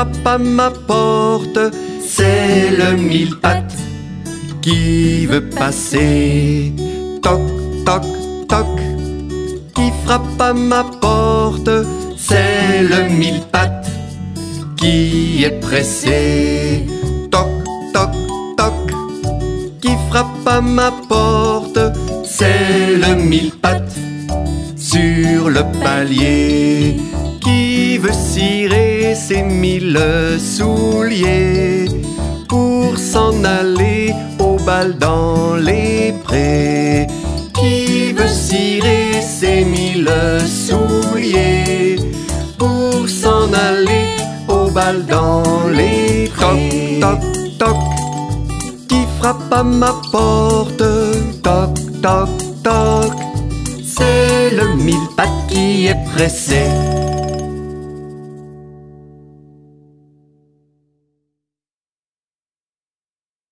frappe à ma porte, c'est le mille-pattes qui veut passer. Toc, toc, toc, qui frappe à ma porte, c'est le mille-pattes qui est pressé. Toc, toc, toc, qui frappe à ma porte, c'est le mille-pattes sur le palier qui veut cirer ses 1000 souliers pour s'en aller au bal dans les prés. Qui veut cirer ses 1000 souliers pour s'en aller au bal dans les prés. Toc, toc, toc, qui frappe à ma porte. Toc, toc, toc, c'est le mille-pattes qui est pressé.